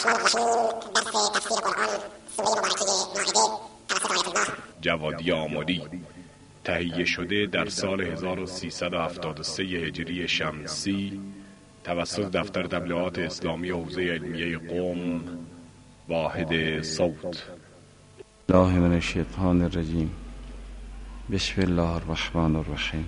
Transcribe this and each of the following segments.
جوادی آملی تهیه شده در سال 1373 هجری شمسی توسط دفتر تبلیغات اسلامی حوزه علمیه قم واحد صوت. الله من الشیطان الرجیم. بسم الله الرحمن الرحیم.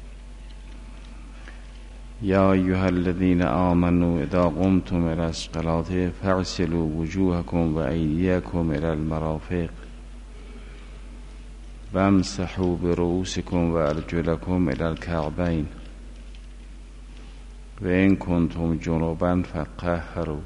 یا ایها الذین آمنوا اذا قمتم الى الصلاة فاغسلوا وجوهکم و ایدیکم الى المرافق وامسحوا برؤوسکم و ارجلکم الى الکعبین و ان کنتم جنبا فطهروا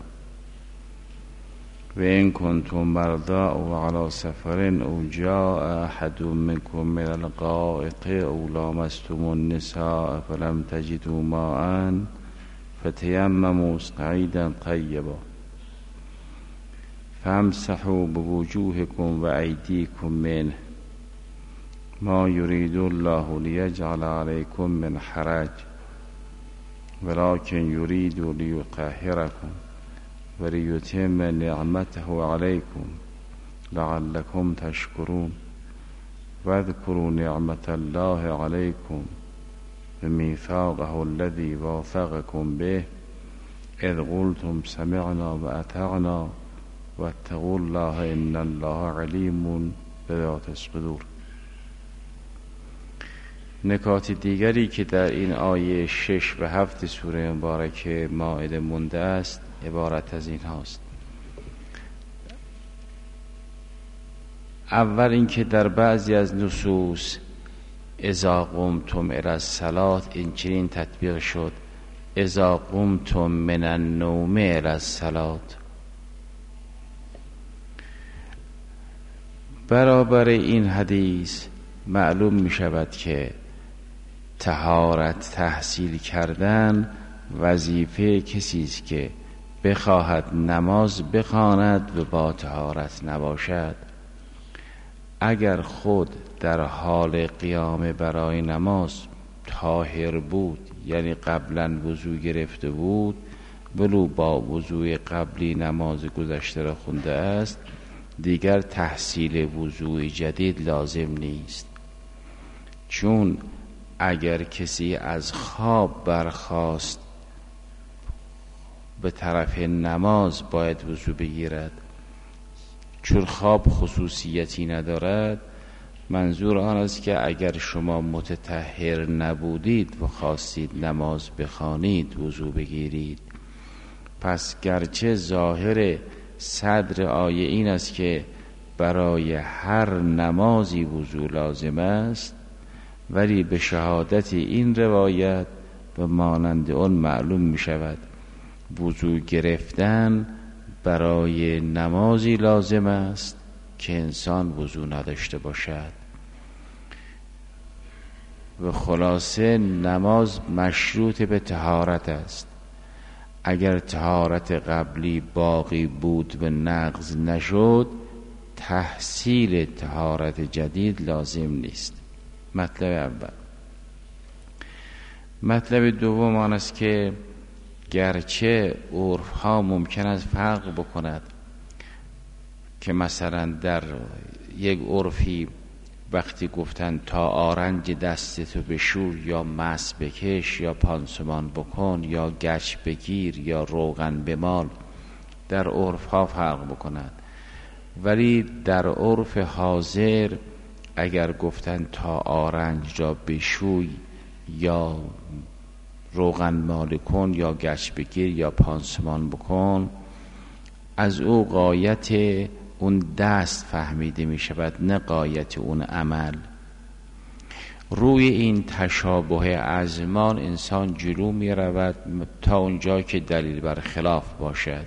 و ان کنتم مرضی او علی سفر او جاء احد منکم من الغائط او لامستم النساء فلم تجدوا ماء فتیمموا صعیدا طیبا فامسحوا بوجوهکم و ایدیکم منه ما یرید الله لیجعل علیکم من حرج ولكن یرید لیطهرکم و لیتم نعمته علیکم لعلکم تشکرون و اذکروا نعمت الله علیکم و میثاقه الذی واثقکم به اذ قلتم سمعنا و اطعنا و اتقوا الله ان الله علیم بذات الصدور. نکات دیگری که در این آیه 6 و 7 سوره مبارکه مائده مونده است عبارت از این هاست. اول اینکه در بعضی از نصوص اذا قمتم الی الصلاة این چنین تطبیق شد اذا قمتم من النوم الی الصلاة. برابر این حدیث معلوم می شود که طهارت تحصیل کردن وظیفه کسی است که بخواهد نماز بخواند و با طهارت نباشد. اگر خود در حال قیام برای نماز طاهر بود، یعنی قبلا وضو گرفته بود ولو با وضوء قبلی نماز گذشته را خونده است، دیگر تحصیل وضوء جدید لازم نیست. چون اگر کسی از خواب برخاست به طرف نماز باید وضو بگیرد. چون خواب خصوصیتی ندارد، منظور آن است که اگر شما متطهر نبودید و خواستید نماز بخوانید وضو بگیرید. پس گرچه ظاهر صدر آیه این است که برای هر نمازی وضو لازم است، ولی به شهادت این روایت و مانند آن معلوم می شود وضو گرفتن برای نمازی لازم است که انسان وضو نداشته باشد. و خلاصه نماز مشروط به طهارت است. اگر طهارت قبلی باقی بود و نقض نشد، تحصیل طهارت جدید لازم نیست. مطلب اول. مطلب دوم آن است که گرچه عرف ها ممکن است فرق بکند که مثلا در یک عرفی وقتی گفتن تا آرنج دستتو بشور یا مس بکش یا پانسمان بکن یا گچ بگیر یا روغن بمال، در عرف ها فرق بکند، ولی در عرف حاضر اگر گفتن تا آرنج را بشوی یا روغن مال کن یا گچ بگیر یا پانسمان بکن، از او غایت اون دست فهمیده می شود، نه غایت اون عمل. روی این تشابه ازمان انسان جلو می رود تا اونجا که دلیل بر خلاف باشد.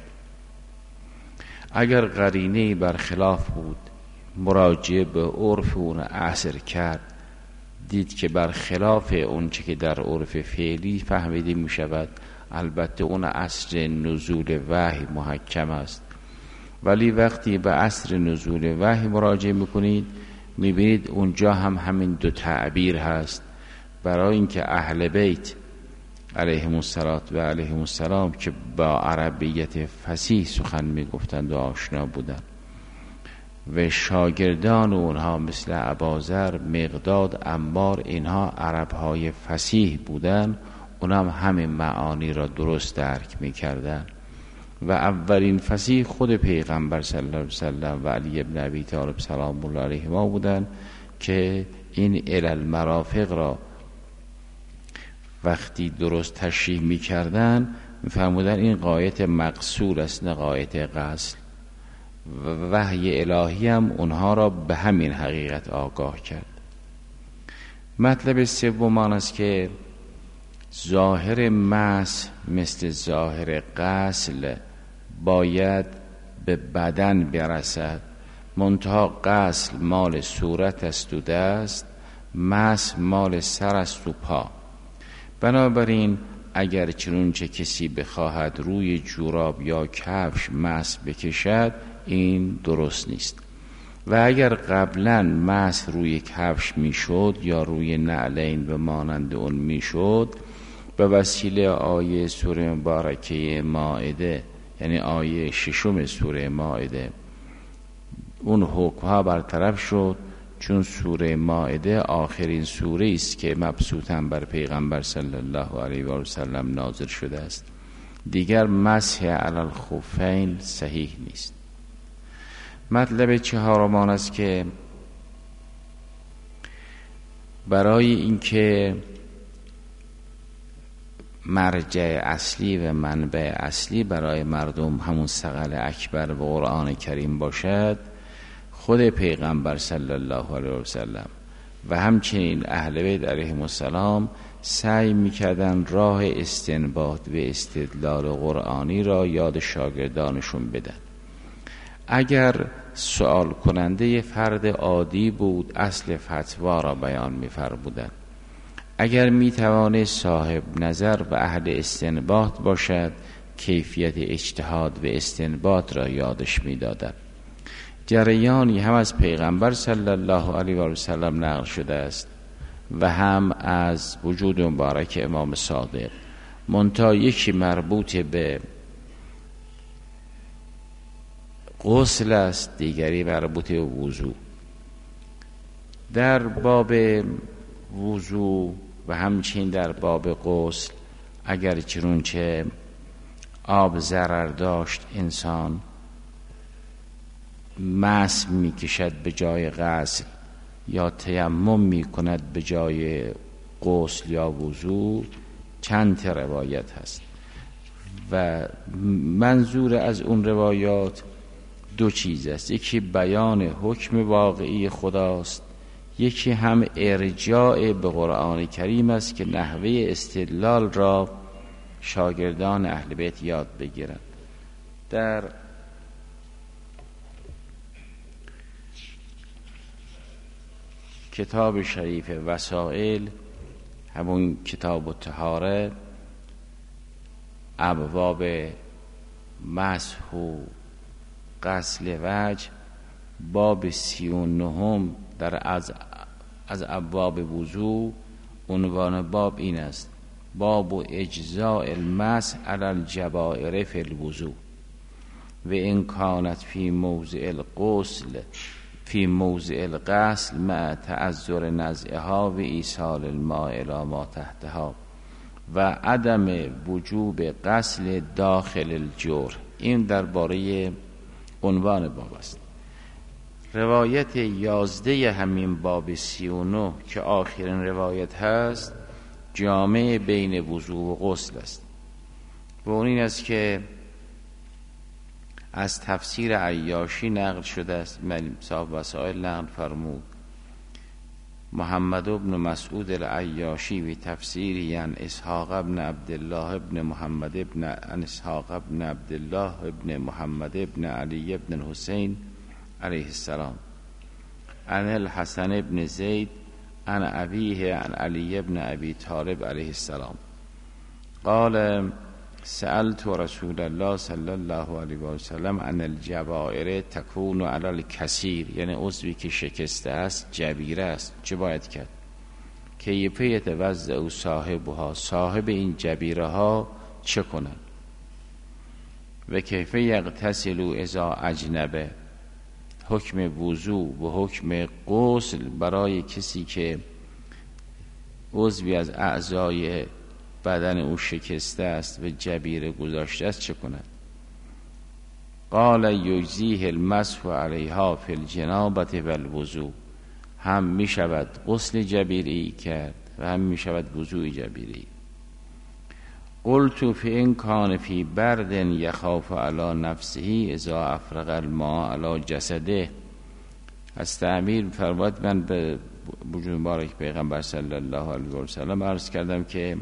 اگر قرینه بر خلاف بود، مراجعه به عرف اون عصر کرد، دید که بر خلاف اون چه که در عرف فعلی فهمیده می شود، البته اون عصر نزول وحی محکم است، ولی وقتی به عصر نزول وحی مراجعه میکنید میبینید اونجا هم همین دو تعبیر هست. برای اینکه اهل بیت علیهم السلام که با عربیت فصیح سخن میگفتند و آشنا بودند و شاگردان اونها مثل اباذر، مقداد، عمار، اینها عربهای فصیح بودند، اونها همین معانی را درست درک میکردند و اولین فصیح خود پیغمبر صلی الله علیه وسلم و علی ابن ابی طالب سلام الله علیهما بودند که این المرافق را وقتی درست تشریح میکردن میفرمودن این غایت مقصور است نه غایت قصد و وحی الهی هم اونها را به همین حقیقت آگاه کرد. مطلب سوم آن است که ظاهر مس مثل ظاهر غسل باید به بدن برسد، منتها غسل مال صورت است و دست، مس مال سر است و پا. بنابراین اگر چنانچه کسی بخواهد روی جوراب یا کفش مس بکشد این درست نیست و اگر قبلا مس روی کفش میشد یا روی نعلین و مانند اون میشد به وسیله آیه سوره مبارکه مائده یعنی آیه 6 سوره مائده اون حکمها برطرف شد، چون سوره مائده آخرین سوره است که مبسوطاً بر پیغمبر صلی الله علیه و سلم نازل شده است. دیگر مسح علی الخفین صحیح نیست. مطلب چهارم آن است که برای اینکه مرجع اصلی و منبع اصلی برای مردم همون ثقل اکبر و قرآن کریم باشد، خود پیغمبر صلی الله علیه و سلم و همچنین اهل بیت علیهم السلام سعی میکردن راه استنباط و استدلال قرآنی را یاد شاگردانشون بدن. اگر سوال کننده فرد عادی بود اصل فتوا را بیان می‌فرمودند، اگر میتوانه صاحب نظر و اهل استنباط باشد کیفیت اجتهاد و استنباط را یادش میدادند. جریانی هم از پیغمبر صلی الله علیه و سلم نقل شده است و هم از وجود مبارک امام صادق، منتها یکی مربوط به غسل است، دیگری مربوط به وضو. در باب وضو و همچنین در باب غسل اگر چنانچه آب ضرر داشت انسان مس میکشد به جای غسل یا تیمم میکند به جای غسل یا وضو، چند تا روایت هست و منظور از اون روایات دو چیز است، یکی بیان حکم واقعی خداست، یکی هم ارجاع به قرآن کریم است که نحوه استدلال را شاگردان اهل بیت یاد بگیرند. در کتاب شریف وسائل، همون کتاب الطهاره، ابواب مسح و غسل وجه، باب 39 در از ابواب وضو، عنوان باب این است: باب اجزاء المسح علی الجبائر فی الوضو و ان کانت فی موضع الغسل مع تعذر نزعها و ایصال الماء الی ما تحتها و عدم وجوب غسل داخل الجور. این درباره عنوان باب است. روایت 11 همین باب 39 که آخرین روایت هست جامع بین وضو و غسل است و اون این است که از تفسیر عیاشی نقل شده است. صاحب وسائل نقل فرمود محمد بن مسعود العیاشی و تفسیری عن اسحاق ابن عبدالله ابن محمد ابن اسحاق ابن عبدالله ابن محمد ابن علی ابن الحسین علیه السلام عن الحسن ابن زید عن ابیه عن علی ابن ابی طالب علیه السلام قال سألت رسول الله صلی الله علیه و سلم عن الجبائر تکون علی الکثیر، یعنی عضوی که شکسته است جبیره است، چه باید کرد؟ کیف یتوضأ صاحبها، صاحب این جبیره ها چه کنند؟ و کیف یغتسل اذا اجنبه، حکم وضو و حکم غسل برای کسی که عضوی از اعضای بدن او شکسته است و جبیره گذاشته است چه کند؟ قال یجزیه المسح علیها فی الجنابة و الوضو، هم می شود غسل جبیری کرد و هم می شود وضوء جبیری. قلت فی این کان فی برد یخاف علی نفسه اذا افرغ الماء علی جسده. از تعمیر فرمود من به وجود مبارک پیغمبر صلی الله علیه و سلم عرض کردم که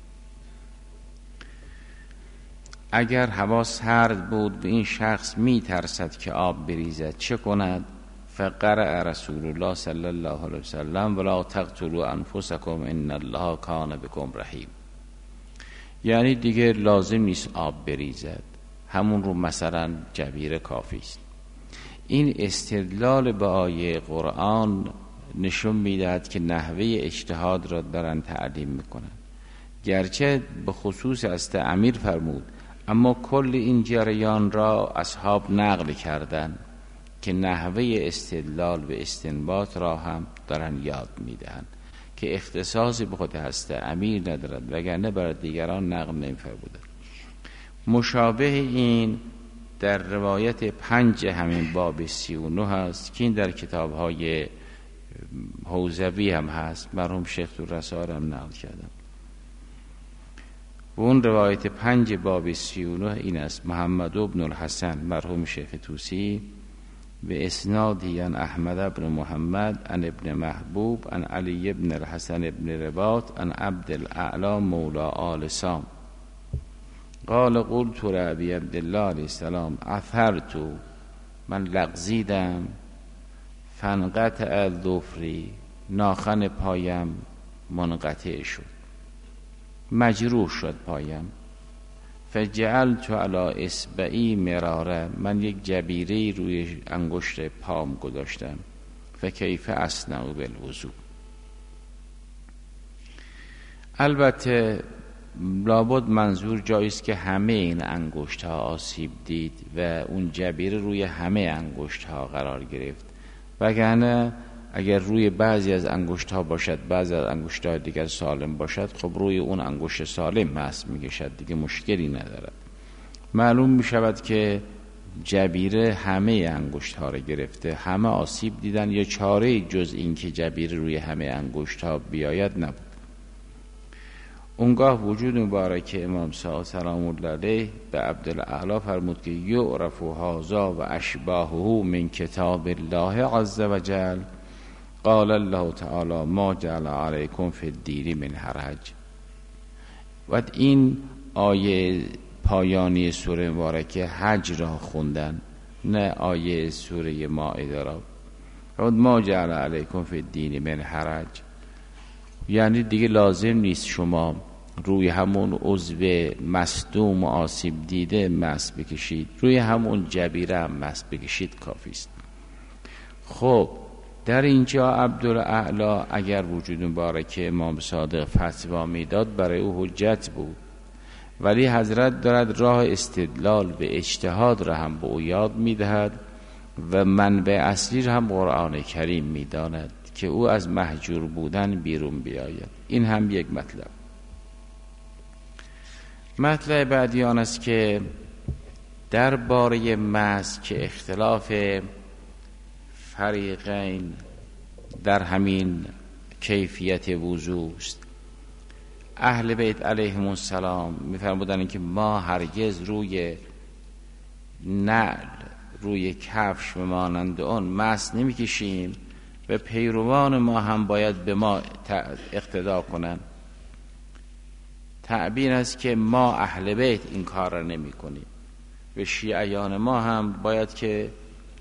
اگر هوا سرد بود و این شخص می ترسد که آب بریزد چه کند؟ فقرأ رسول الله صلی الله علیه و سلم ولا تقتلوا انفسکم ان الله کان بکم رحیم. یعنی دیگه لازم نیست آب بریزد، همون رو مثلا جبیره کافی است. این استدلال به آیه قرآن نشون میدهد که نحوه اجتهاد را دارن تعلیم میکنن، گرچه به خصوص از تعمیر فرمود اما کل این جریان را اصحاب نقل کردن که نحوه استدلال و استنباط را هم دارن یاد میدهن که اختصاصی به خود هست تعمیر ندارد، وگرنه برای دیگران نقل نمی‌فرمودند. مشابه این در روایت 5 همین باب 39 هست که این در کتاب‌های حوزوی هم هست، مرحوم شیخ الرسال هم نقل کردم. و اون روایت 5 باب 39 این است: محمد بن الحسن مرحوم شیخ طوسی به اسنادی عن احمد بن محمد عن ابن محبوب عن علی بن الحسن بن رباط عن عبد الاعلی مولا آل سام قال قلت لأبی عبدالله علیه السلام عثرت، من لغزیدم، فانقطع ظفری، ناخن پایم منقطع شد، مجروح شد پایم، فجعلت علی اصبعی مراره، من یک جبیره روی انگشت پام گذاشتم، فکیف اصنع بالوضو. البته لابد منظور جاییست که همه این انگشت ها آسیب دید و اون جبیره روی همه انگشت ها قرار گرفت، وگرنه اگر روی بعضی از انگشت ها باشد بعضی از انگشت های دیگر سالم باشد، خب روی اون انگشت سالم مس میکشد، دیگه مشکلی ندارد. معلوم میشود که جبیره همه انگشت ها را گرفته، همه آسیب دیدن، یا چاره جز این که جبیره روی همه انگشت ها بیاید نبود. اونگاه وجود مبارک امام صادق سلام الله علیه به عبدالاعلی فرمود که یعرف هذا و اشباهه من کتاب الله عز وجل، قال الله تعالی ما جعل علیکم فی الدین من حرج. و این آیه پایانی سوره مبارکه حج را خوندن، نه آیه سوره مائده را. ما جعل علیکم فی الدین من حرج، یعنی دیگه لازم نیست شما روی همون عضو مصدوم و آسیب دیده مس بکشید، روی همون جبیره هم مس بکشید کافی است. خب در اینجا عبدالاعلی اگر وجود مبارک امام صادق فتوا میداد برای او حجت بود، ولی حضرت دارد راه استدلال به اجتهاد را هم به او یاد میدهد و منبع اصلی را هم قرآن کریم میداند که او از محجور بودن بیرون بیاید. این هم یک مطلب. مطلب بعدی آن است که درباره مس که اختلاف فریقین در همین کیفیت وضو است. اهل بیت علیهم السلام می‌فرمودند که ما هرگز روی نعل، روی کفش و مانند آن مس نمی‌کشیم و پیروان ما هم باید به ما اقتدا کنند. تعبیر است که ما اهل بیت این کار را نمی کنیم و شیعیان ما هم باید که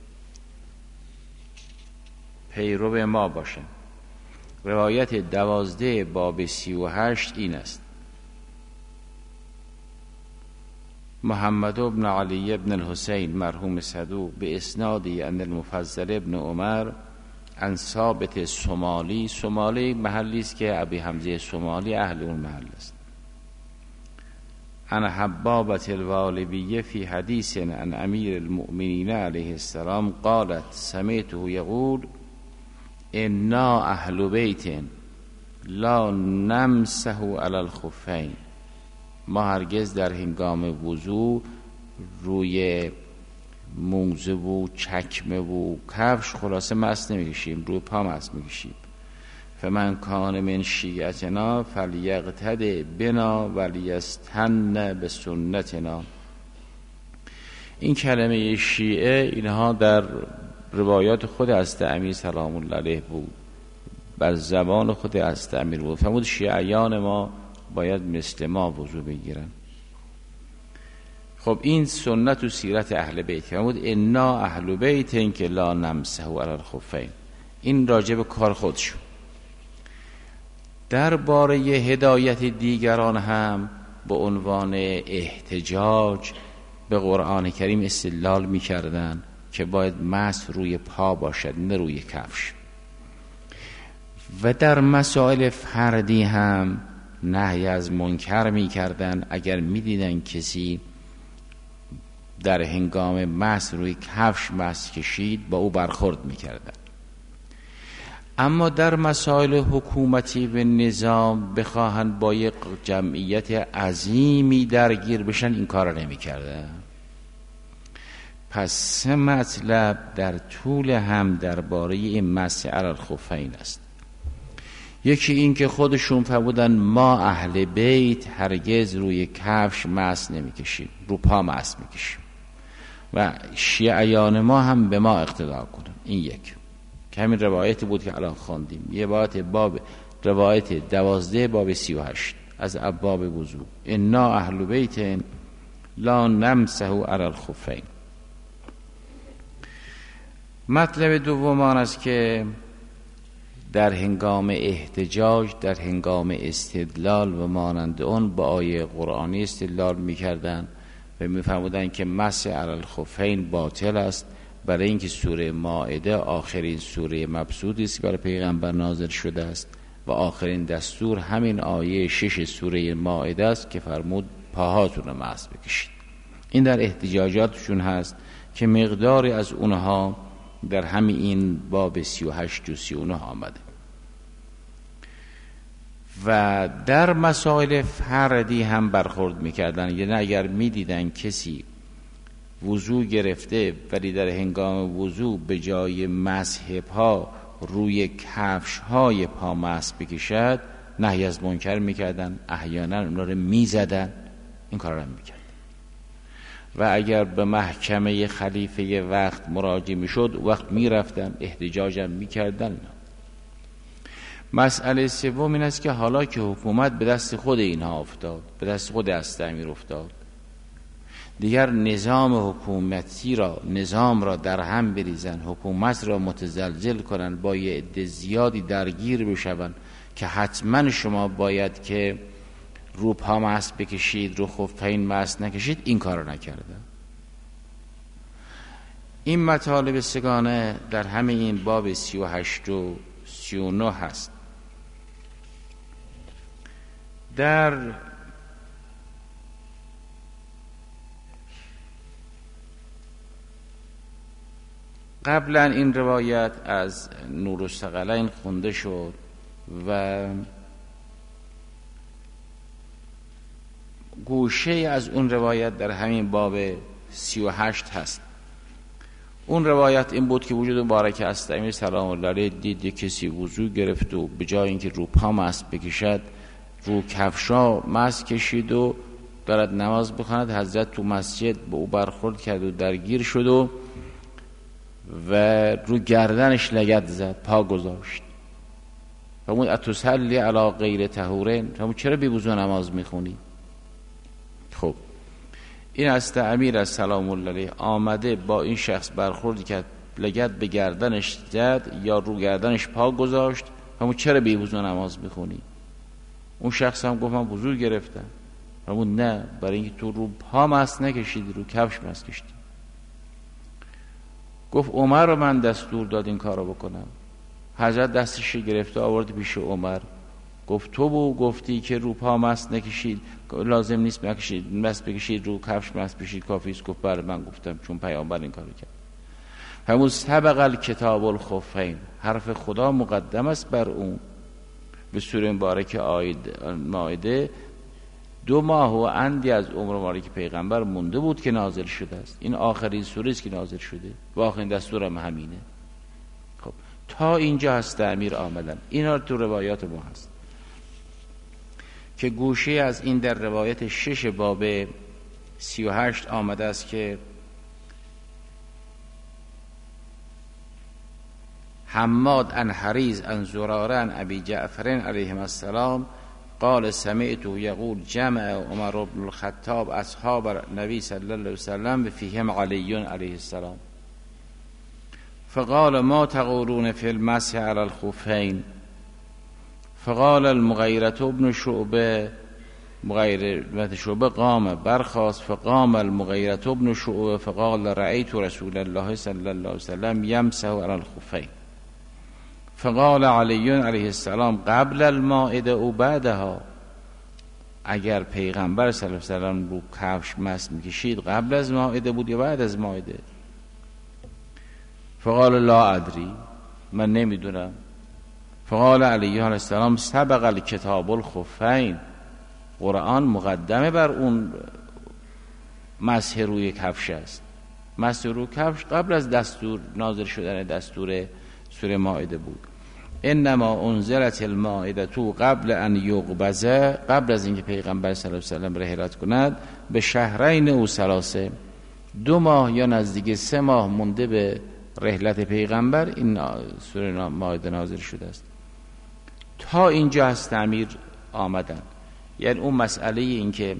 پیرو ما باشند. روایت 12 باب 38 این است: محمد بن علی بن الحسین مرحوم صدوق به اسنادی ان المفضل ابن عمر عن ثابت سمالی. سمالی محلی است که ابی حمزه سمالی اهل اون محل است. عن حبابة الوالبیه فی حدیث عن امیر المؤمنین علیه السلام قالت سمعته یقول انا اهل بیت لا نمسح علی الخفین. ما هرگز در هنگام وضو روی موزه و چکمه و کفش خلاصه مس نمیکشیم، روی پا مس میکشیم. فمن کان من شیعتنا فلیقتد بنا ولیستن بسنتنا. این کلمه شیعه اینها در روایات خود حضرت امیر سلام الله علیه بود، بر زبان خود حضرت امیر بود. فرمود شیعیان ما باید مثل ما وضو بگیرن. خب این سنت و سیرت اهل بیت. فرمود انا اهل بیت که لا نمسح علی الخفین. این راجع به کار خودشون. درباره هدایت دیگران هم به عنوان احتجاج به قرآن کریم استدلال می‌کردند که باید مسح روی پا باشد نه روی کفش. و در مسائل فردی هم نهی از منکر می‌کردند. اگر می‌دیدن کسی در هنگام مسح روی کفش مسح کشید با او برخورد می‌کردند. اما در مسائل حکومتی و نظام بخواهند با یک جمعیت عظیمی درگیر بشن این کار را نمی‌کردند. پس سه مطلب در طول هم درباره این مسح علی الخفین است. یکی این که خودشون فرمودن ما اهل بیت هرگز روی کفش مسح نمی‌کشیم، رو پا مسح می‌کشیم و شیعیان ما هم به ما اقتدا کنن. این یک که همین روایتی بود که الان خواندیم، یه روایت 12 باب 38 از ابواب وضو. انا اهل بیت لا نمسح علی الخفین. مطلب دوم آن است که در هنگام احتجاج، در هنگام استدلال و مانند اون با آیه قرآنی استدلال می‌کردند و می‌فرمودند که مسح علی الخفین باطل است، برای اینکه سوره مائده آخرین سوره مبسوطی است برای پیغمبر نازل شده است و آخرین دستور همین آیه 6 سوره مائده است که فرمود پاهاتون رو مسح بکشید. این در احتجاجاتشون هست که مقداری از اونها در همین این باب 38 و 39 آمده. و در مسائل فردی هم برخورد میکردن، یعنی اگر میدیدن کسی وضو گرفته ولی در هنگام وضو به جای مسح پا روی کفش های پا مسح بکشد نهی از منکر میکردن، احیانا اونا رو میزدن، این کار رو میکردن. و اگر به محکمه خلیفه وقت مراجعه میشد وقت میرفتن احتجاج هم میکردن. مسئله سوم این است که حالا که حکومت به دست خود اینها افتاد، به دست خود حضرت امیر افتاد، دیگر نظام حکومتی را، نظام را در هم بریزن، حکومت را متزلزل کنن، با یه عده زیادی درگیر بشون که حتما شما باید که رو پا مسح بکشید، رو خفین مسح نکشید، این کار را نکردن. این مطالب سگانه در همه این باب 38 و 39 هست. در قبلا این روایت از نورالثقلین خونده شد و گوشه از اون روایت در همین باب 38 هست. اون روایت این بود که وجود مبارک است امیر سلام الله علیه دید یک کسی وضو گرفت و به جای اینکه رو پا مسح بکشد رو کفشا مسح کشید و دارد نماز بخواند. حضرت تو مسجد به او برخورد کرد و درگیر شد و رو گردنش لگد زد، پا گذاشت. فرمود اتصلی علی غیر طهورین، فرمود چرا بی وضو نماز میخونی؟ خب این است امیر از سلام الله علیه آمده با این شخص برخورد کرد، لگد به گردنش زد یا رو گردنش پا گذاشت، فرمود چرا بی وضو نماز میخونی؟ اون شخص هم گفت من وضو گرفتم. فرمود نه، برای اینکه تو رو پا مسح نکشیدی، رو کفش مسح کشیدی. گفت عمر رو من دستور داد این کارو بکنم. حضرت دستش گرفته آورد پیش عمر، گفت تو گفتی که رو پا مست نکشید، لازم نیست بکشید، مست بکشید، رو کفش مست بشید کافی است. گفت بله من گفتم چون پیامبر این کارو کرد. همون سبق الکتاب الخفین، حرف خدا مقدم است بر اون. به سوره مبارک مائده 2 ماه و اندی از عمر مبارک پیغمبر مونده بود که نازل شده است. این آخرین سوره است که نازل شده و آخرین دستور هم همینه. خب تا اینجا هست تعمیر آمدن. اینا تو روایات ما هست که گوشه از این در روایت 6 باب 38 آمده است که حماد عن حریز عن زراره عن ابی جعفر علیهم السلام قال سمعته یقول جمع عمر بن الخطاب اصحاب نبی صلی الله علیه وسلم و فیهم علی علیه السلام فقال ما تقولون فی المسح علی الخفین فقال المغیرة بن شعبه، مغیرة شعبه قام برخاست، فقام المغیرة بن شعبه فقال رأیت رسول الله صلی الله علیه وسلم یمسح علی الخفین فقال علی علیه السلام قبل المائده او بعدها. اگر پیغمبر صلی الله علیه وسلم رو کفش مس میکشید قبل از مائده بود یا بعد از مائده؟ فقال لا ادری، من نمیدونم. فقال علی علیه السلام سبق الکتاب الخفین، قرآن مقدمه بر اون مسح روی کفش است. مسح روی کفش قبل از دستور نازل شدن دستور سوره مائده بود. انما انزلت المائده تو قبل ان یقبضه، قبل از اینکه پیغمبر صلی الله علیه و سلم رحلت کند، به شهرین او 3، 2 ماه یا نزدیک 3 ماه مونده به رحلت پیغمبر این سوره مائده نازل شده است. تا اینجا از تعمیر آمدن. یعنی اون مسئله این که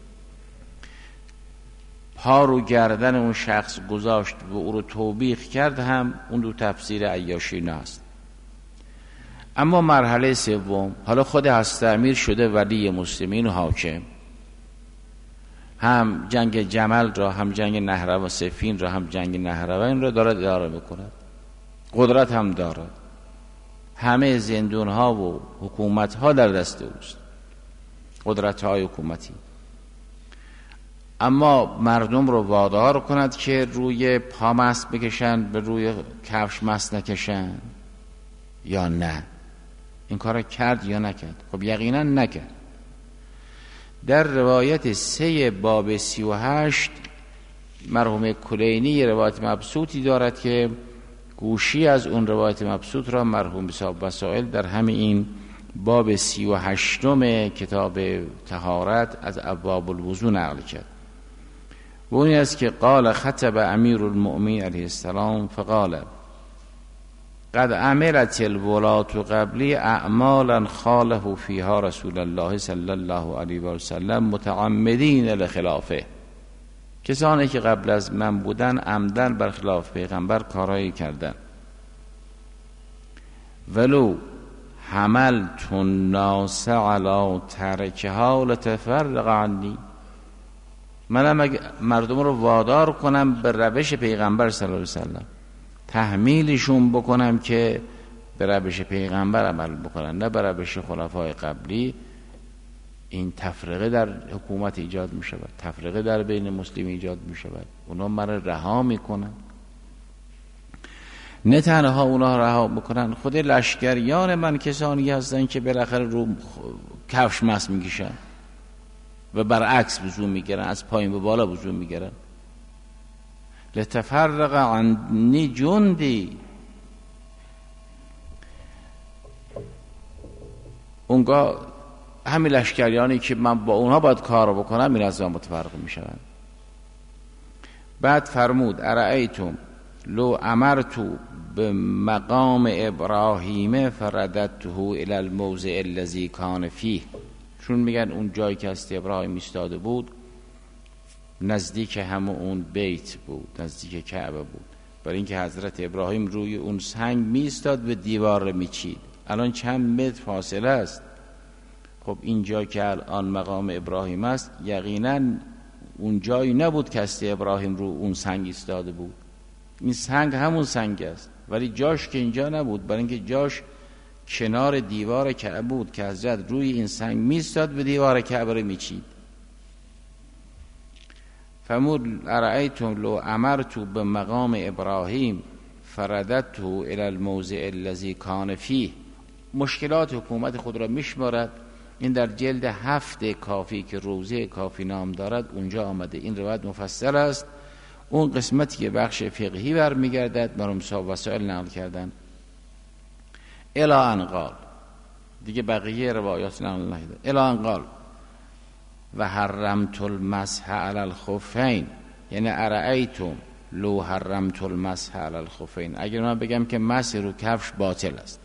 پا رو گردن اون شخص گذاشت و او رو توبیخ کرد هم اون دو تفسیر عیاشی ناست. اما مرحله سوم، حالا خود حضرت امیر شده ولی مسلمین و حاکم، هم جنگ جمل را، هم جنگ نهروان سفین را، هم جنگ نهروان را دارد اداره میکند، قدرت هم دارد، همه زندون ها و حکومت ها در دست اوست، قدرت های حکومتی. اما مردم رو وادار کند که روی پا مست بکشن، به روی کفش مست نکشن یا نه؟ این کار کرد یا نکرد؟ خب یقینا نکرد. در روایت 3 باب 38 مرحوم کلینی روایت مبسوطی دارد که گوشی از اون روایت مبسوط را مرحوم صاحب وسائل در همین این باب 38 کتاب طهارت از ابواب الوضو نقل کرد. و اونی است که قال خطب امیر المؤمنین علیه السلام فقال قد عملت الولاة قبلی اعمالا خالف فیها رسول الله صلی الله علیه و سلم متعمدین لخلافه. کسانی که قبل از من بودن عمدن بر خلاف پیغمبر کارایی کردن. ولو حملت الناس علی ترکها لتفرق عنی، منم اگه مردم رو وادار کنم به روش پیغمبر صلی الله علیه وسلم، تحمیلشون بکنم که به روش پیغمبر عمل بکنن نه به روش خلفای قبلی، این تفرقه در حکومت ایجاد می شود، تفرقه در بین مسلمین ایجاد می شود. اونا من رها می کنن. نه تنها اونا رها میکنن، خود لشکریان من کسانی هستن که بالاخره رو کفش مس میکشن و برعکس وضو میگیرن، از پایین به بالا وضو میگیرن. لتفرق عنی جندی، اونگاه همین لشکریانی که من با اونها باید کار بکنم این از من متفرق میشن. بعد فرمود ارأیتم لو امرتو به مقام ابراهیم فرددته الی الموضع الذی کان فیه، چون میگن اون جایی که است ابراهیم ایستاده بود نزدیک همون اون بیت بود، نزدیک کعبه بود، برای اینکه حضرت ابراهیم روی اون سنگ میستاد و دیوار رو میچید. الان چند متر فاصله است. خب این جا که الان مقام ابراهیم است یقینا اون جایی نبود که است ابراهیم رو اون سنگ ایستاده بود. این سنگ همون سنگ است. ولی جاش که اینجا نبود، برای اینکه جاش کنار دیوار کعبه بود که حضرت روی این سنگ میستاد به دیوار کعبه رو میچید. فرمود ارأیتم لو امرت به مقام ابراهیم فرددته الی الموضع الذی کان فیه. مشکلات حکومت خود را میشمارد. این در جلد 7 کافی که روضه کافی نام دارد اونجا آمده. این روایت مفصل است. اون قسمتی که بخش فقهی برمیگردد مرحوم صاحب وسائل نقل کردن الی ان قال، دیگه بقیه روایات نقل نشده. الی ان قال و حرمت المسح علی الخفین، یعنی ارأیتم لو حرمت المسح علی الخفین، اگر من بگم که مسح رو کفش باطل است.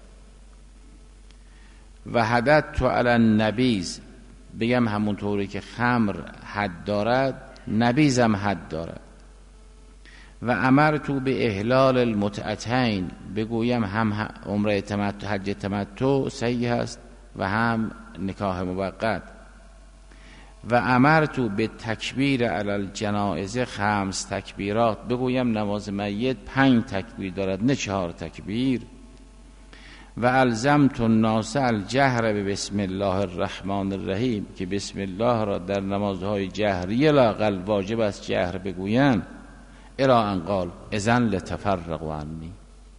و حددت علی النبیذ، بگم همونطوری که خمر حد دارد نبیذ هم حد دارد. و امرت به احلال المتعتین، بگویم هم عمره تمتع حج تمتع صحیح است و هم نکاح موقت. و امرت به تکبیر علی الجنائز 5 تکبیرات، بگویم نماز میت 5 تکبیر دارد نه 4 تکبیر. و الزمت الناس الجهر به بسم الله الرحمن الرحیم، که بسم الله را در نمازهای جهری لااقل واجب است جهر بگویند. الی ان قال اذن لتفرقوا عنی،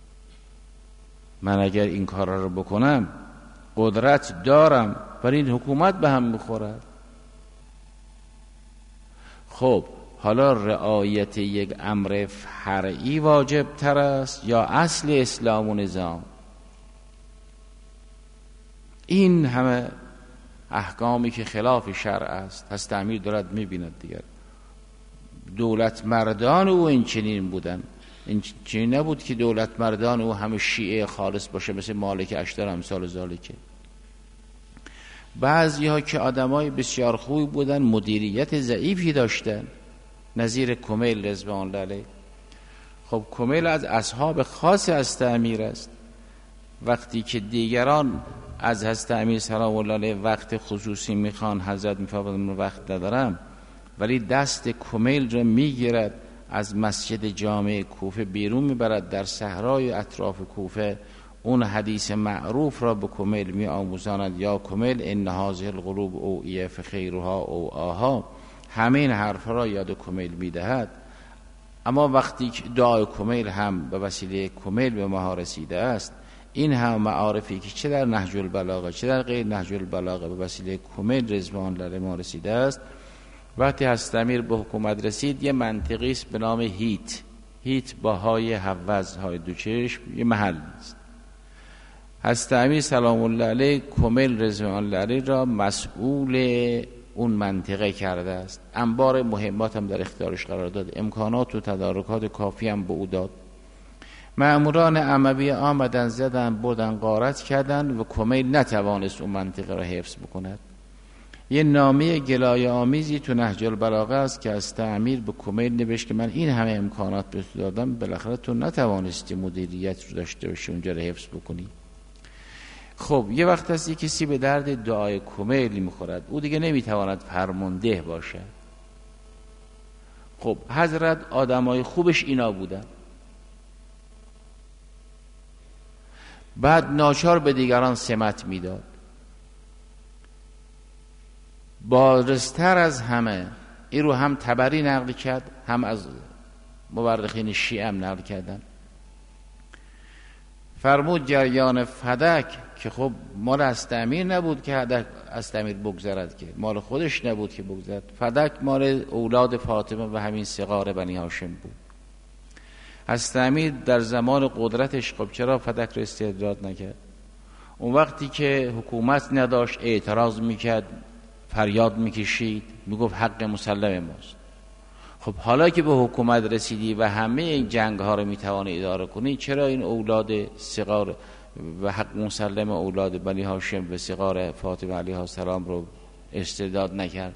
من اگر این کار را بکنم قدرت دارم ولی این حکومت به هم میخورد. خب حالا رعایت یک امر فرعی واجب تر است یا اصل اسلام و نظام؟ این همه احکامی که خلاف شرع است حضرت امیر دارد میبیند. دیگر دولت مردان او این چنین بودن. این چنین نبود که دولت مردان او همه شیعه خالص باشه مثل مالک اشتر امثال ذالکه. بعضی ها که آدمای بسیار خوبی بودن مدیریت ضعیفی داشتن، نظیر کمیل رضوان الله علیه. خب کمیل از اصحاب خاص حضرت امیر است. وقتی که دیگران از حضرت امیر سلام الله علیه وقت خصوصی میخوان، حضرت میفرمایند وقت ندارم، ولی دست کمیل را میگیرد از مسجد جامع کوفه بیرون میبرد، در صحرای اطراف کوفه اون حدیث معروف را به کمیل می آموزاند: یا کمیل ان هذه القلوب اوعیه فخیرها او آها. همه این حرف را یاد کمیل میدهد. اما وقتی که دعای کمیل هم به وسیله کمیل به ما رسیده است، این هم معارفی که چه در نهج البلاغه چه در غیر نهج البلاغه به وسیله کمیل رضوان الله علیه ما رسیده است. وقتی حضرت امیر به حکومت رسید، یه منطقی است به نام هیت با های حوض های دو چشم، یه محل است. حضرت امیر سلام الله علیه کمیل رضوان الله علیه را مسئول اون منطقه کرده است. انبار مهمات هم در اختیارش قرار داد، امکانات و تدارکات کافی هم به او داد. مأموران اموی آمدن زدن بردن غارت کردن و کمیل نتوانست اون منطقه را حفظ بکند. یه نامه گلایه آمیزی تو نهج البلاغه است که از امیر به کمیل نوشت که من این همه امکانات به تو دادم، بالاخره تو نتوانستی مدیریت رو داشته باشی اونجا رو حفظ بکنی. خب یه وقت هستی کسی به درد دعای کمیل میخورد، او دیگه نمیتواند فرمانده باشه. خب حضرت آدمای خوبش اینا بودن، بعد ناچار به دیگران سمت میداد. بارزتر از همه این رو هم طبری نقل کرد، هم از مورخین شیعه هم نقل کردن. فرمود جریان فدک که خب مال حضرت امیر نبود که حضرت امیر بگذرد، که مال خودش نبود که بگذرد. فدک مال اولاد فاطمه و همین صغار بنی هاشم بود. حضرت امیر در زمان قدرتش خب چرا فدک رو استرداد نکرد؟ اون وقتی که حکومت نداشت اعتراض میکرد، فریاد میکشید، میگفت حق مسلم ماست. خب حالا که به حکومت رسیدی و همه این جنگ ها رو میتوانی اداره کنی، چرا این اولاد صغار و حق مسلم اولاد بنی هاشم و صغار فاطمه علیها السلام رو استرداد نکرد؟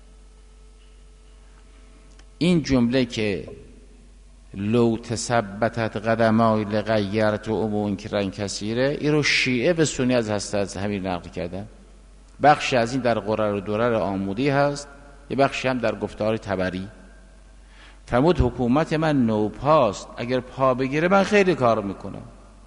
این جمله که لو تثبتت قدمای لغیرت و منکرا کثیره، این رو شیعه به سنی از حضرت امیر نقل کردن. بخشی از این در قرر و درر آمودی هست، یه بخشی هم در گفتار طبری. فرمود حکومت من نوپاست، اگر پا بگیره من خیلی کار میکنم.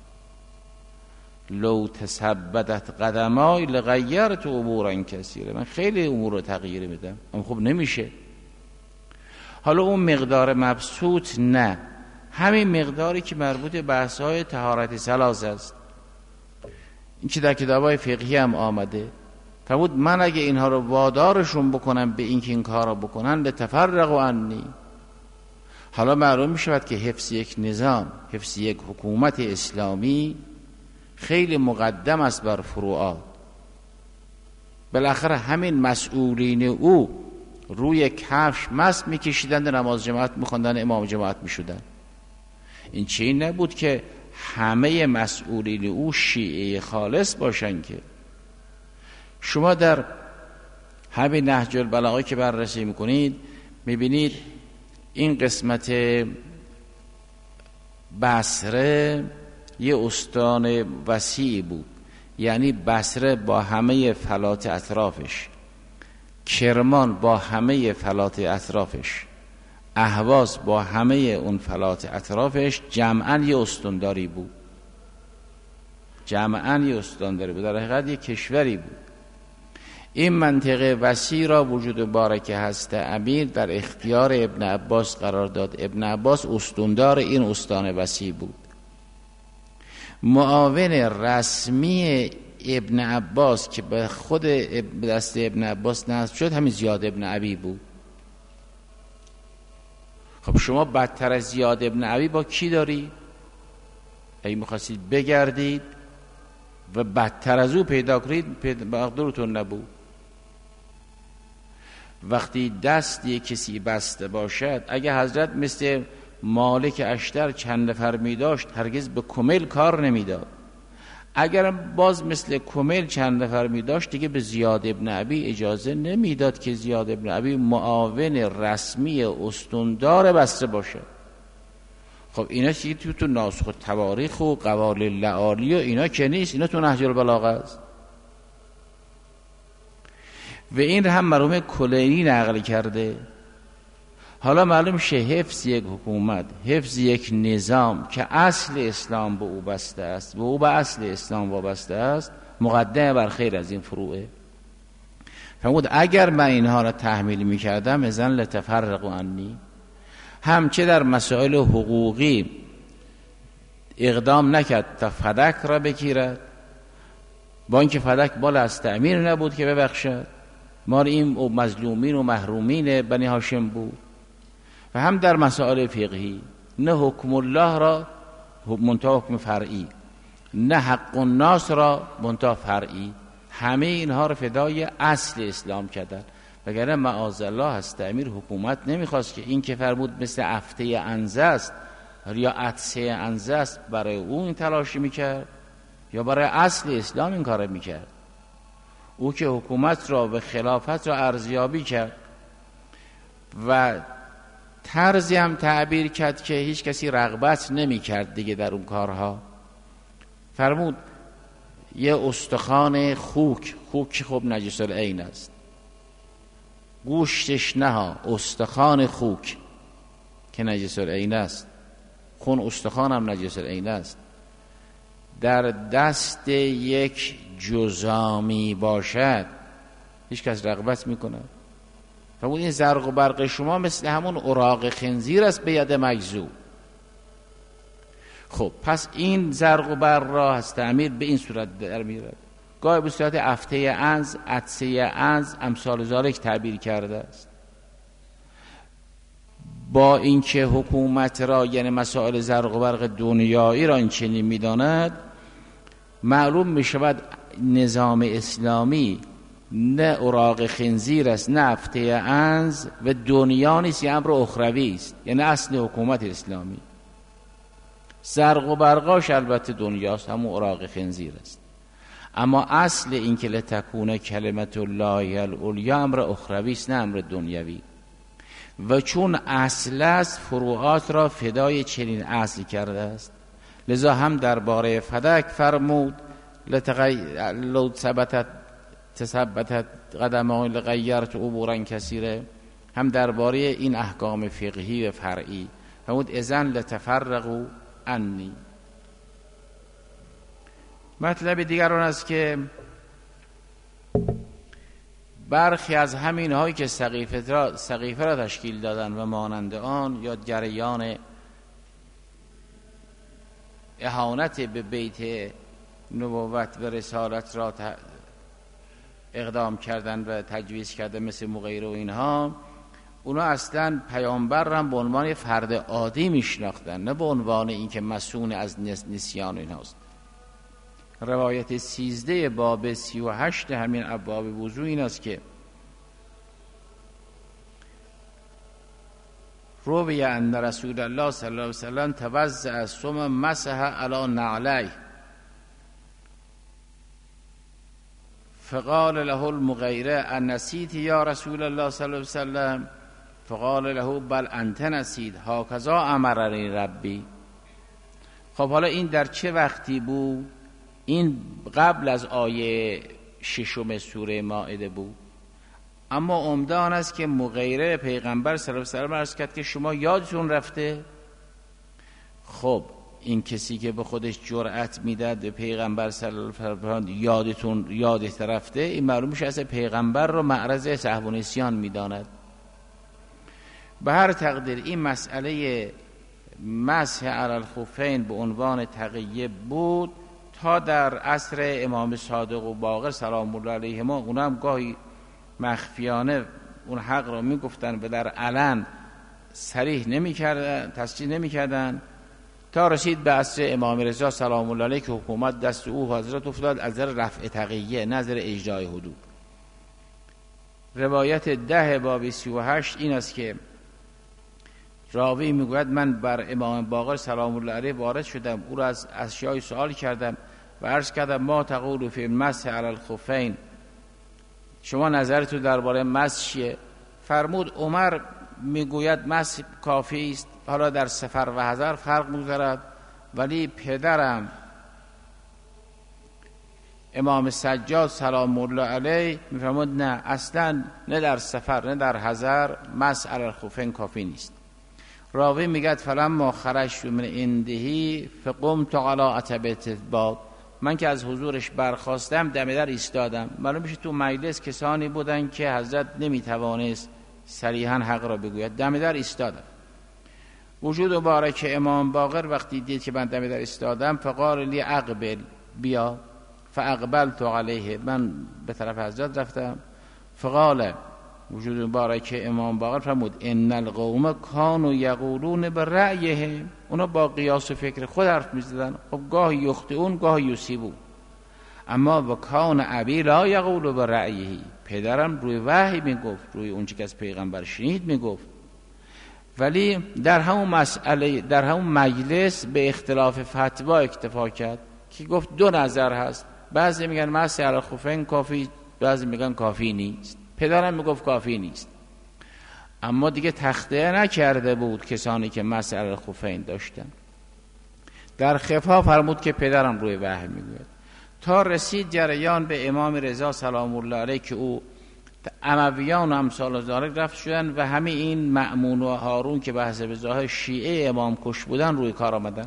لو تثبتت قدمای لغیرت امورا کثیره، من خیلی امور رو تغییر میدم، اما خب نمیشه. حالا اون مقدار مبسوط نه، همین مقداری که مربوط به بحث‌های طهارت ثلاث است، این که در کتاب‌های فقهی هم آمده. فرمود من اگه اینها رو وادارشون بکنم به اینکه این کار رو بکنن لتفرقوا عنی. حالا معلوم میشود که حفظ یک نظام، حفظ یک حکومت اسلامی خیلی مقدم است بر فروعات. بالاخره همین مسئولین او روی کفش مست میکشیدند، نماز جماعت میخوندن، امام جماعت میشدن. این چیزی نبود که همه مسئولین او شیعه خالص باشن. که شما در همین نهج البلاغه که بررسی میکنید میبینید این قسمت بصره یه استان وسیع بود، یعنی بصره با همه فلات اطرافش، کرمان با همه فلات اطرافش، اهواز با همه اون فلات اطرافش جمعاً یه استانداری بود. جمعاً یه استانداری بود، در حقیقت یه کشوری بود. این منطقه وسیع را وجود بارکه هست امیر در اختیار ابن عباس قرار داد. ابن عباس استاندار این استان وسیع بود. معاون رسمی ابن عباس که به خود دست ابن عباس نصب شد همین زیاد ابن ابی بود. خب شما بدتر از زیاد ابن ابی با کی داری؟ اگه میخواستید بگردید و بدتر از او پیدا کنید مقدورتون نبود. وقتی دست یک کسی بسته باشد، اگه حضرت مثل مالک اشتر چند نفر می داشت هرگز به کمیل کار نمیداد. اگر باز مثل کمیل چند نفر می داشت دیگه به زیاد ابن ابی اجازه نمیداد که زیاد ابن ابی معاون رسمی استاندار بصره باشه. خب اینا چیزی تو ناسخ تواریخ و قوالل لعالی و اینا که نیست، اینا تو نهج البلاغه است. و این هم مرحوم کلینی نقل کرده. حالا معلوم شه حفظ یک حکومت، حفظ یک نظام که اصل اسلام به او بسته است و او به اصل اسلام وابسته است، مقدمه بر خیر از این فروعه. فرمود اگر من اینها را تحمیل می‌کردم اذن لتفرقوا عنی، هم چه در مسائل حقوقی اقدام نکرد تا فدک را بگیرد، با اینکه فدک مال از امیر نبود که ببخشد، مال این مظلومین و محرومین بنی هاشم بود، و هم در مسائل فقهی نه حکم الله را منتها حکم فرعی، نه حق الناس را منتها فرعی، همه اینها را فدای اصل اسلام کردن. وگرنه معاذالله هست امیر حکومت نمیخواست که این که فرمود مثل افته عنزه است یا عطسه عنزه است برای اون این تلاشی میکرد یا برای اصل اسلام این کار میکرد. او که حکومت را و خلافت را ارزیابی کرد و طرزی هم تعبیر کرد که هیچ کسی رغبت نمی کرد دیگه در اون کارها. فرمود یه استخوان خوک خب نجس العین است، گوشتش نه، استخوان خوک که نجس العین است، خون استخوان هم نجس العین است، در دست یک جزامی باشد هیچ کس رغبت میکنه. فرمود این زرق و برق شما مثل همون اوراق خنزیر است به ید مجذوب. خب پس این زرق و برق را هست امیر به این صورت در میرد، گاهی به صورت افته عنز، عطسه عنز، امثال ذالک تعبیر کرده است. با اینکه حکومت را یعنی مسائل زرق و برق دنیایی را این چنین میداند، معلوم میشود نظام اسلامی نه اوراق خنزیر است، نه افته عنز و دنیا نیست، یه امر اخروی است، یعنی اصل حکومت اسلامی. زرق و برقاش البته دنیاست، همون اوراق خنزیر است، اما اصل این که لتکون کلمت الله العلیا امر اخروی است نه امر دنیوی. و چون اصل است فروعات را فدای چنین اصل کرده است، لذا هم درباره فدک فرمود لو تثبتت قدمان لغیرت امورا کثیره، هم درباره این احکام فقهی و فرعی. فرمود اذن لتفرقوا عنی. مطلب دیگر اون است که برخی از همین هایی که سقیفه را تشکیل دادن و مانند آن یا جریان اهانت به بیت نبوت و رسالت را اقدام کردن و تجویز کردن مثل مغیره و اینها، اونا اصلا پیامبر را به عنوان فرد عادی میشناختن، نه به عنوان اینکه مسئول از نسیان اینهاست. روایت 13 باب 38 همین ابواب وضو این است که روی ان رسول الله صلی الله علیه وسلم توضأ ثم مسح علی نعلیه فقال له المغیره ان نسیت یا رسول الله صلی الله علیه وسلم فقال له بل انت نسیت هکذا امرنی ربی. خب حالا این در چه وقتی بود؟ این قبل از آیه 6 سوره مائده بود. اما عمده آن است که مغیره پیغمبر صلی الله علیه و آله عرض کرد که شما یادتون رفته. خب این کسی که به خودش جرأت میداد به پیغمبر صلی الله علیه و آله یادت رفته، این معلوم میشه اصلا پیغمبر رو معرض سهو و نسیان میداند. به هر تقدیر این مسئله مسح علی الخفین به عنوان تقیه بود تا در عصر امام صادق و باقر سلام الله علیهما. اونا هم گاهی مخفیانه اون حق را میگفتن و در علن صریح نمیکردن، تسجیل نمیکردن، تا رسید به عصر امام رضا سلام الله علیه که حکومت دست او حضرت افتاد از نظر رفع تقیه، نظر اجرای حدود. روایت 10 باب 38 این است که راوی میگوید من بر امام باقر سلام الله علیه وارد شدم، او را از اشیاء سوال کردم و عرض کردم ما تقول فی المسح علی الخفین، شما نظرتون درباره مسح چیه؟ فرمود عمر میگوید مسح کافی است، حالا در سفر و حضر فرق می‌گذارد، ولی پدرم امام سجاد سلام الله علیه میفرمود نه، اصلا نه در سفر نه در حضر مسح علی الخفین کافی نیست. راوی میگه فلما خرجت من عنده فقمت علی عتبه الباب، من که از حضورش برخاستم دم در ایستادم. معلوم میشه تو مجلس کسانی بودن که حضرت نمیتوانست صریحا حق را بگوید، دم در ایستادم. وجود مبارک امام باقر وقتی دید که من دم در ایستادم فقال لی اقبل، بیا. فاقبلت علیه، من به طرف حضرت رفتم. فقال وجود مبارک امام باقر فرمود ان القوم کانوا یقولون برأیهم، اونا با قیاس و فکر خود حرف میزدن. خب گاهی یخطئون گاهی یصیبون، اما و کان ابی لا یقول برأیه، پدرم روی وحی میگفت، روی اون چیزی که از پیغمبر شنید میگفت. ولی در همون مسئله، در همون مجلس به اختلاف فتوا اکتفا کرد که گفت دو نظر هست، بعضی میگن مسح علی الخفین کافی، بعضی میگن کافی نیست. پدرم میگفت کافی نیست، اما دیگه تخطئه نکرده بود کسانی که مسح علی الخفین داشتن. در خفا فرمود که پدرم روی وحی میگوید، تا رسید جریان به امام رضا سلام الله علیه که او امویان و امثال ذالک رفت شدن و همه این مأمون و هارون که به حسب ظاهر شیعه امام کش بودن روی کار آمدن.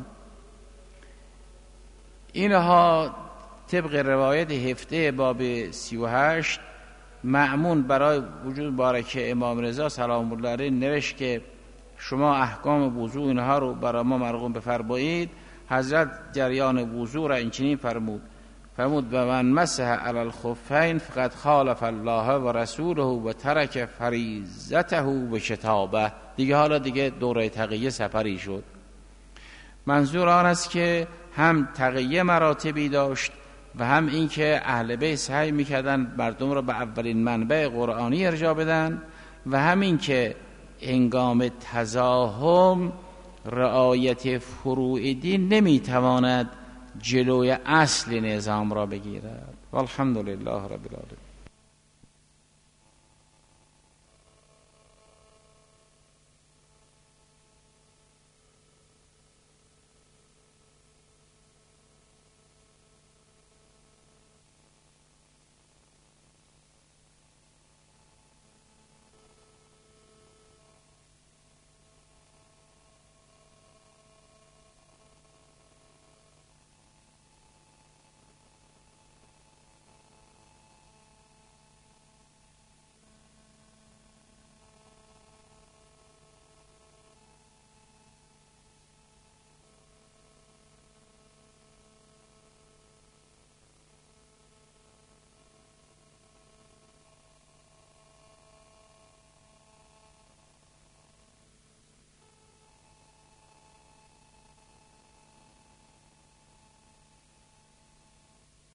اینها طبق روایت 17 باب 38 مأمون برای وجود مبارک امام رضا سلام الله علیه نوشت که شما احکام وضو اینها رو برای ما مرقوم بفرمایید. حضرت جریان وضو را اینچنین فرمود و من مسح علی الخفین فقد خالف الله و رسوله و ترک فریضته و کتابه. دیگه حالا دیگه دوره تقیه سپری شد. منظور آن است که هم تقیه مراتبی داشت و هم این که اهل بیت سعی میکردن مردم را به اولین منبع قرآنی ارجاع بدن و همین که هنگام تزاحم رعایت فروع دین نمیتواند جلوی اصل نظام را بگیرد. والحمدلله رب العالمین.